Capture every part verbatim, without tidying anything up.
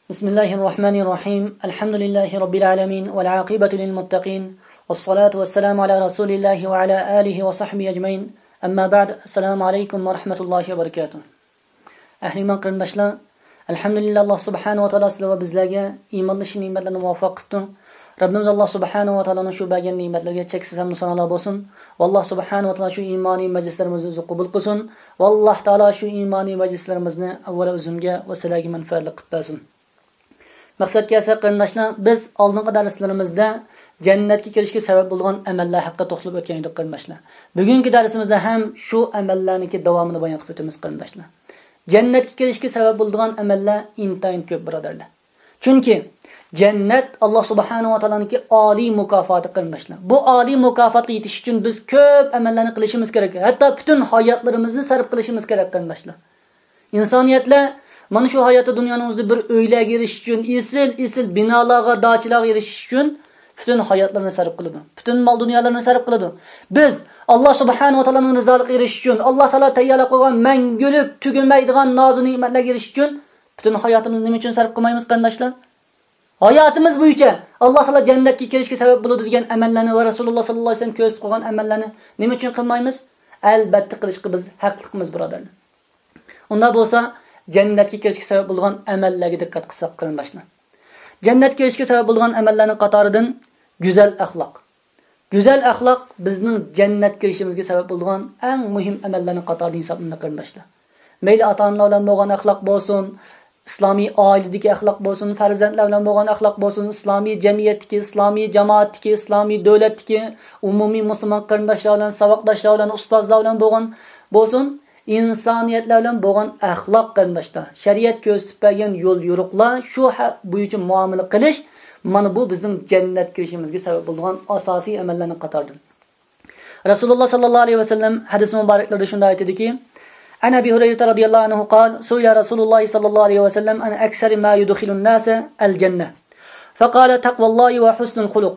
بسم الله الرحمن الرحيم الحمد لله رب العالمين والعاقبة للمتقين والصلاة والسلام على رسول الله وعلى آله وصحبه أجمعين أما بعد السلام عليكم ورحمة الله وبركاته أهل من قرنشلا الحمد لله الله سبحانه وتعالى سلوى بزلاجة إيمان لشي نعمة لنا موافقته ربنا الله سبحانه وتعالى نشو باقي نعمة لنا تكسس هم نصنع الله بوسن والله سبحانه وتعالى شو إيماني مجلس لرمز قبول قسن والله تعالى شو إيماني مجلس لرمزنا أول أزمجة وسلاجي من فارلق باسن مقصد kelsa qarindoshlar biz oldingi darslarimizda jannatga kirishga sabab bo'lgan amallar haqida to'xtalib o'tgan edik qarindoshlar. Bugungi darsimizda ham shu amallarniki davomini bayon qilib o'tamiz qarindoshlar. Jannatga kirishga sabab bo'lgan amallar intayin ko'p birodarlar. Chunki jannat Alloh subhanahu va taoloning oliy mukofoti qarindoshlar. Bu oliy mukofotga yetish uchun biz ko'p amallarni qilishimiz kerak. Hatto butun hayotlarimizni sarf qilishimiz kerak qarindoshlar. Insoniyatlar mana shu hayotda dunyomizda bir o'ylarga erishish uchun, esil-esil binolarga, da'chilarga erishish uchun butun hayotlarini sarf qiladi. Butun mol dunyolarini sarf qiladi. Biz Alloh subhanahu va taoloning rizoligiga erishish uchun, Alloh taolo tayyorlab qo'ygan mangulik tugamaydigan nozik ne'matlarga erishish uchun butun hayotimizni nima uchun sarf qilmaymiz qarindoshlar? Hayotimiz bo'yicha Alloh taolo jannatga kirishga sabab bo'ladi degan amallarni va Rasululloh sollallohu alayhi vasallam ko'rsatib qo'ygan amallarni nima uchun qilmaymiz? Albatta qilishga biz haqliqmiz birodarlar. Unda bo'lsa jannatga kirishga sabab bo'lgan amallarga diqqat qilsak qarindoshlar. Jannatga kirishga sabab bo'lgan amallarning qatoridan go'zal axloq. Go'zal axloq bizning jannatga kirishimizga sabab bo'lgan eng muhim amallarning qatoridan hisoblanadi qarindoshlar. Mayli ota-onalar bilan bo'lgan axloq bo'lsin, islomiy oiladagi axloq bo'lsin, farzandlar bilan bo'lgan axloq bo'lsin, islomiy jamiyatdagi, islomiy jamoatdagi, islomiy davlatdagi, umumiy musulmon qarindoshlar bilan, saboqdoshlar bilan, ustozlar bilan bo'lgan bo'lsin, insoniyatlar bilan bo'lgan axloq qarindoshlar, shariat ko'rsatib bergan yo'l yo'riqlar, shu bo'yicha muomala qilish, mana bu bizning jannatga kirishimizga sabab bo'lgan asosiy amallarning qatoridir. Rasululloh sallallohu alayhi vasallam hadis muboraklarida shunday aytadiki: "Ana Abi Hurayra radhiyallohu anhu qol, su'ila Rasululloh sallallohu alayhi vasallam an aksari ma yudkhilun nasa al-jannah. Faqala taqvallohi wa husnul xuluq."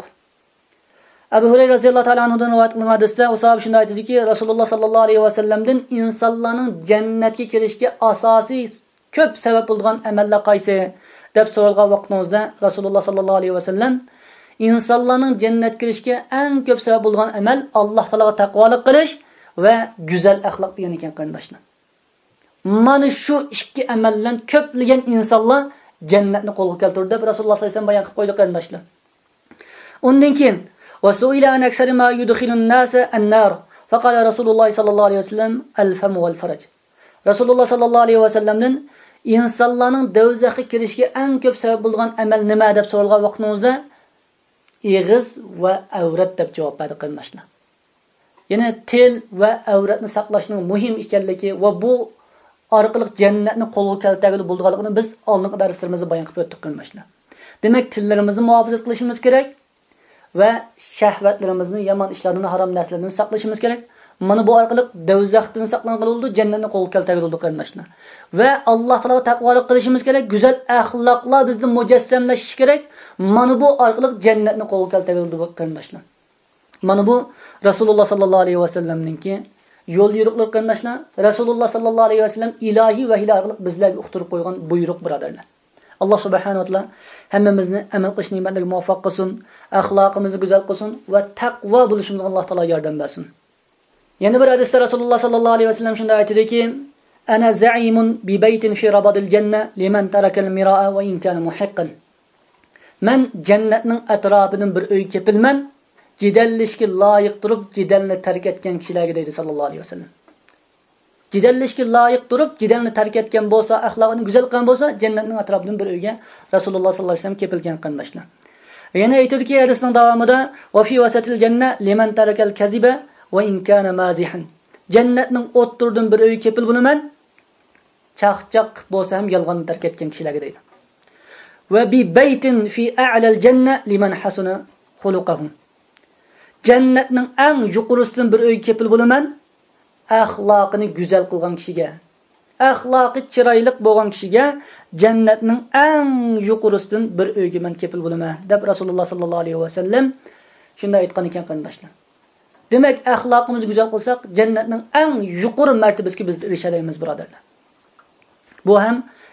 Abu Hurayra radhiyallohu ta'ala anhudan rivoyat qilingan hadisda u sahoba shunday aytadiki, Rasululloh sallallohu alayhi vasallamdan insonlarning jannatga kirishiga asosiy ko'p sabab bo'lgan amallar qaysi deb so'ralgan vaqtimizda Rasululloh sallallohu alayhi vasallam insonlarning jannatga kirishiga eng ko'p sabab bo'lgan amal Alloh taologa taqvolik qilish va go'zal axloq degan ekan qarindoshlar. Mana shu ikki amaldan ko'plagan insonlar jannatni qo'lga keltirdi deb Rasululloh sallallohu alayhi vasallam bayon qilib qo'ydi qarindoshlar. Undan keyin وسئل عن أكثر ما يدخل الناس النار فقال رسول الله صلى الله عليه وسلم الفم والفرج. رسول الله صلى الله عليه وسلم insonlarning do'zaxga kirishiga eng ko'p sabab bo'lgan amal nima deb so'ralgan vaqtimizda ig'iz va avrat deb javob berdi qarindoshlar. Ya'ni til va avratni saqlashning muhim ekanligi va bu orqali jannatni qo'lga keltirgani bo'lganligini biz oldingi darslarimizda bayon qilib o'tdik qarindoshlar. Demak, tillarimizni muhofaza qilishimiz kerak va shahvatlarimizni, yomon ishlardan, harom narsalardan saqlashimiz kerak. Mana bu orqali do'zaxdan saqlangan bo'ldi, jannatni qo'lga keltirgan bo'ldi qarindoshlar. Va Alloh taologa taqvolik qilishimiz kerak, go'zal axloqlar bizni mujassamlashishi kerak. Mana bu orqali jannatni qo'lga keltirgan bo'ldi qarindoshlar. Mana bu Rasululloh sallallohu alayhi vasallamningki yo'l yo'riqlar qarindoshlar. Rasululloh sallallohu alayhi vasallam ilohiy vahiy orqali bizlarga uqtirib qo'ygan buyruq birodarlar. Alloh subhanahu va taolo hammamizni amal qilish ne'matlariga muvaffaq qilsin, axloqimizni go'zal qilsin va taqvo bo'lishimizga Alloh taolo yordam bersin. Yana bir hadisda Rasululloh sallallohu alayhi vasallam shunday aytadiki: "Ana za'imun bi baytin fi rabadil janna liman taraka al-mira'a wa in kana muhiqqan." Men jannatning atrofidan bir uy kepilman, jidallashga loyiq turib jidalni tark etgan kishilarga deydi sallallohu alayhi vasallam. Jidallashga loyiq turib jidalni tark etgan bo'lsa, axloqini go'zal qilgan bo'lsa, jannatning atrofidan bir uyga Rasululloh sallallohu alayhi vasallam kepilgan qarindoshlar. Yana aytadiki hadisning davomida: "Va fi wasatil janna liman tarakal kaziba wa in kana mazihan." Jannatning o'ttirdan bir uy kepil bunaman, chaqchaq bo'lsa ham yolg'onni tark etgan kishilarga deydi. "Va bi baytin fi a'lal janna liman hasuna xuluquhum." Jannatning eng yuqorisidan bir uy kepil bunaman, axloqini go'zal qilgan kishiga, axloqi chiroyli bo'lgan kishiga jannatning eng yuqorisidan bir uyga men kepil bo'laman deb Rasululloh sallallohu alayhi vasallam shunday aytgan ekan qarindoshlar. Demak, axloqimizni go'zal qilsak, jannatning eng yuqori martabasiga biz erisha olamiz birodarlar. Bu ham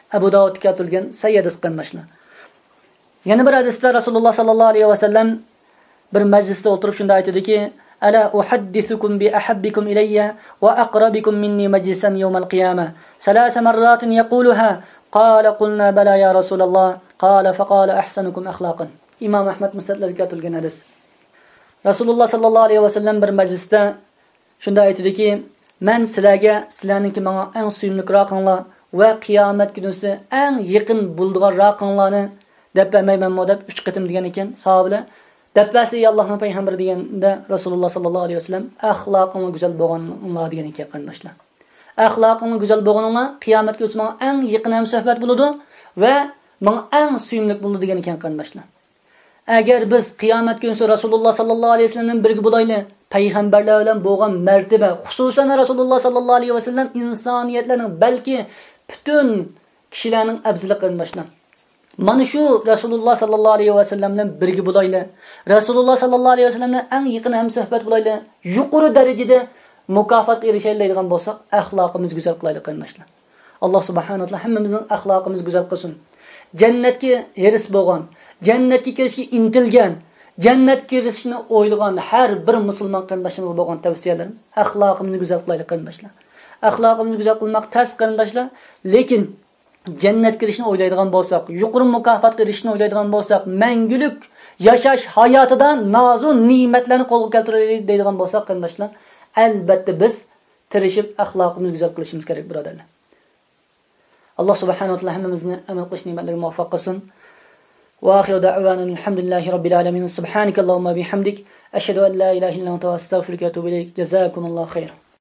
Abu Dawud keltirgan sayyidis qarindoshlar. Yana bir hadisda Rasululloh sallallohu alayhi vasallam bir majlisda o'tirib shunday aytdiki: "Ala uhaddithukum bi ahabbikum ilayya wa aqrabikum minni majlisan yawm al-qiyamah." Salas marratin yaquluha. Qala qulna bala ya Rasululloh. Qala faqala ahsanukum akhlaqan. Imom Ahmad musnadlarga keltirgan hadis. Rasululloh sallallohu alayhi vasallam bir majlisda shunday aytdiki: "Men sizlarga sizlarningki menga eng suyimli raqinglar va qiyomat kunisi eng yaqin bo'ladigan raqinglarni deb bermaymanmi?" deb uch qatim degan ekan sahobalar. Debasi Allohning payg'ambari deganda Rasululloh sallallohu alayhi vasallam axloqing go'zal bo'lganlar degan ekan qarindoshlar. Axloqing go'zal bo'lganlar qiyomat kunisi menga eng yaqin ham suhbat bo'ladi va menga eng suyimli bo'ladi degan ekan qarindoshlar. Agar biz qiyomat kunisi Rasululloh sallallohu alayhi vasallam birga bo'laylik, payg'ambarlar bilan bo'lgan martaba, xususan Rasululloh sallallohu alayhi vasallam insoniyatlarning balki butun kishilarning afzali qarindoshlar. Mana shu Rasululloh sallallohu alayhi vasallam bilan birga bo'laylik. Rasululloh sallallohu alayhi vasallam bilan eng yaqin hamsuhbat bo'laylik. Yuqori darajada mukofot erishaydigan bo'lsak, axloqimizni go'zal qilaylik qarindoshlar. Alloh subhanahu va taolo hammamizning axloqimizni go'zal qilsin. Jannatga eris bo'lgan, jannatga kirishga intilgan, jannatga kirishni o'ylagan har bir musulmon qarindoshimizga bo'lgan tavsiyalarim, axloqimizni go'zal qilaylik qarindoshlar. Axloqimizni go'zal qilmoq tas qarindoshlar, lekin jannat kirishni o'ylaydigan bo'lsak, yuqori mukofotga erishishni o'ylaydigan bo'lsak, mangulik yashash hayotidan nozun ne'matlarni qo'lga keltiraylik deydigan bo'lsak qarindoshlar, albatta biz tirishib axloqimizni go'zal qilishimiz kerak birodarlar. Alloh subhanahu va taolo hammamizni amal qilish ne'matlariga muvaffaq qilsin. Va oxiru da'wana alhamdulillahi robbil alamin. Subhanakallahumma bihamdik ashhadu an la ilaha illa anta astaghfiruka va atubu ilayk. Jazakumullohu khayran.